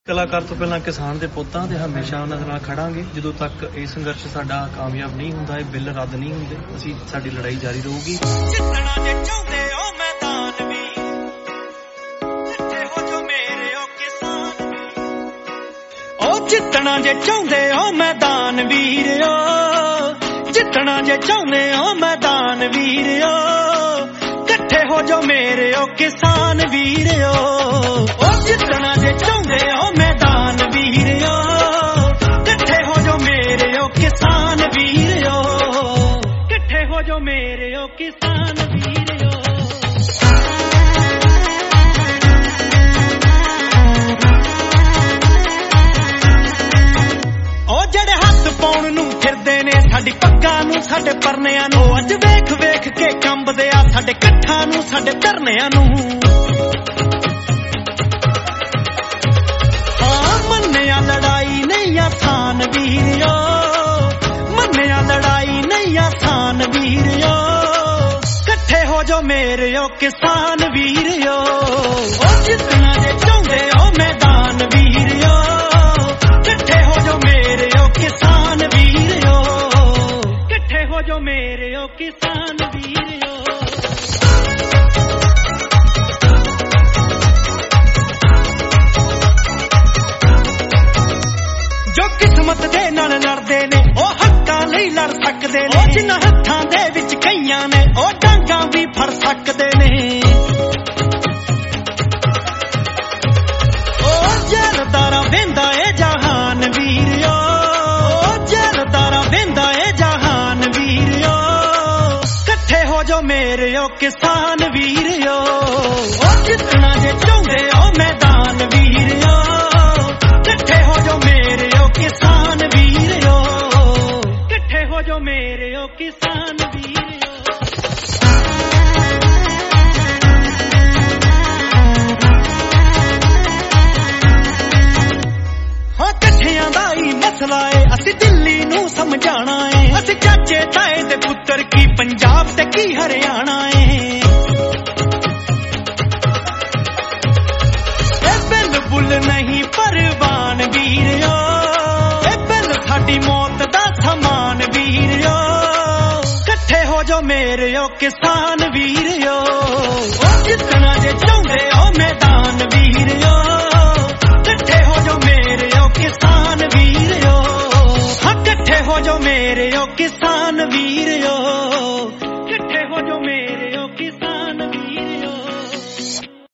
ਕਲਾਕਾਰ ਤੋਂ ਪਹਿਲਾਂ ਕਿਸਾਨ ਦੇ ਪੁੱਤਾਂ ਤੇ ਹਮੇਸ਼ਾ ਉਹਨਾਂ ਦੇ ਨਾਲ ਖੜਾਂਗੇ। ਜਦੋਂ ਤੱਕ ਇਹ ਸੰਘਰਸ਼ ਸਾਡਾ ਕਾਮਯਾਬ ਨਹੀਂ ਹੁੰਦਾ, ਇਹ ਬਿੱਲ ਰੱਦ ਨਹੀਂ ਹੁੰਦੇ, ਅਸੀਂ ਸਾਡੀ ਲੜਾਈ ਜਾਰੀ ਰਹੂਗੀ। ਜਿੱਤਣਾ ਜੇ ਚਾਹੁੰਦੇ ਹੋ ਮੈਦਾਨ ਵੀ, ਜਿੱਥੇ ਹੋ ਜੋ ਮੇਰੇ ਉਹ ਕਿਸਾਨ ਵੀ। ਉਹ ਜਿੱਤਣਾ ਜੇ ਚਾਹੁੰਦੇ ਹੋ ਮੈਦਾਨ ਵੀਰਿਓ, ਜਿੱਤਣਾ ਜੇ ਚਾਹੁੰਦੇ ਹੋ ਮੈਦਾਨ ਵੀਰਿਓ, ਇਕੱਠੇ ਹੋ ਜੋ ਮੇਰੇ ਉਹ ਕਿਸਾਨ ਵੀਰਿਓ। ਉਹ ਜਿੱਤਣਾ ਜੇ ਚਾਹੁੰਦੇ ਹੋ ਮੈਦਾਨ ਵੀਰਿਓ, ਇਕੱਠੇ ਹੋ ਜੋ ਮੇਰੇ ਉਹ ਕਿਸਾਨ ਵੀਰਿਓ, ਇਕੱਠੇ ਹੋ ਜੋ ਮੇਰੇ ਉਹ ਕਿਸਾਨ ਵੀਰਿਓ। ਉਹ ਜਿਹੜੇ ਹੱਥ ਪਾਉਣ ਨੂੰ ਫਿਰਦੇ ਨੇ ਸਾਡੀ ਪੱਗਾਂ ਨੂੰ, ਸਾਡੇ ਪਰਨਿਆਂ ਨੂੰ, ਅੱਜ ਵੇਖ ਵੇਖ ਕੇ ਕੰਬਦੇ ਆ ਸਾਡੇ ਕੱਠਾਂ ਨੂੰ, ਸਾਡੇ ਧਰਨਿਆਂ ਨੂੰ। ਮੰਨਿਆ ਲੜਾਈ ਨਹੀਂ ਆਸਾਨ ਵੀਰਿਓ, ਮੰਨਿਆ ਲੜਾਈ ਨਹੀਂ ਆਸਾਨ ਵੀਰਿਓ, ਇਕੱਠੇ ਹੋ ਜੋ ਮੇਰੇ ਉਹ ਕਿਸਾਨ ਵੀਰਿਓ। ਉਹ ਜਿੱਤਣਾ ਜੇ ਚਾਹੁੰਦੇ ਹੋ ਮੈਦਾਨ ਵੀਰਿਓ, ਇਕੱਠੇ ਹੋ ਜੋ ਮੇਰੇ ਉਹ ਕਿਸਾਨ ਵੀਰਿਓ, ਇਕੱਠੇ ਹੋ ਜੋ ਮੇਰੇ ਉਹ ਕਿਸਾਨ ਵੀਰਿਓ। ਜੋ ਕਿਸਮਤ ਦੇ ਨਾਲ ਲੜਦੇ ਨੇ ਉਹ ਹੱਕਾਂ ਲਈ ਲੜ ਸਕਦੇ ਨੇ, ਜਿਨ੍ਹਾਂ ਹੱਥਾਂ ਦੇ ਵਿੱਚ ਕਈਆਂ ਨੇ ਉਹ ਡਾਂਗਾਂ ਵੀ ਫੜ ਸਕਦੇ ਨੇ। ਉਹ ਜਲਦਾਰਾ ਵੇਂਦਾ ਏ ਜਹਾਨ ਵੀਰਿਓ, ਉਹ ਜਲਦਾਰਾ ਵੇਂਦਾ ਏ ਜਹਾਨ ਵੀਰਿਓ, ਇਕੱਠੇ ਹੋ ਜੋ ਮੇਰੇ ਉਹ ਕਿਸਾਨ ਵੀਰਿਓ। ਉਹ ਜਿੱਤਣਾ ਜੇ ਚਾਹੁੰਦੇ ਹੋ ਮੈਦਾਨ ਵੀਰਿਓ, ਇਕੱਠੇ ਹੋ ਜੋ ਮੇਰੇ ਉਹ ਕਿਸਾਨ ਵੀਰਿਓ, ਇਕੱਠੇ ਹੋ ਜੋ ਮੇਰੇ ਉਹ ਕਿਸਾਨ ਵੀਰਿਓ। ਹਾਂ ਇਕੱਠਿਆਂ ਦਾ ਹੀ ਮਸਲਾ ਏ, ਅਸੀਂ ਦਿੱਲੀ ਨੂੰ ਸਮਝਾਣਾ ਏ, ਅਸੀਂ ਚਾਚੇ ਤਾਏ ਦੇ ਪੁੱਤਰ ਕੀ ਪੰਜਾਬ ਤੇ ਕੀ ਹਰਿਆਣਾ ਏ। ਇਹ ਬਿਲਕੁਲ ਨਹੀਂ ਪਰਵਾਨ ਵੀਰਿਓ, ਇਹ ਬਿੱਲ ਸਾਡੀ ਮੌਤ ਦਾ ਸਮਾਨ ਵੀਰਿਓ, ਇਕੱਠੇ ਹੋ ਜੋ ਮੇਰੇ ਉਹ ਕਿਸਾਨ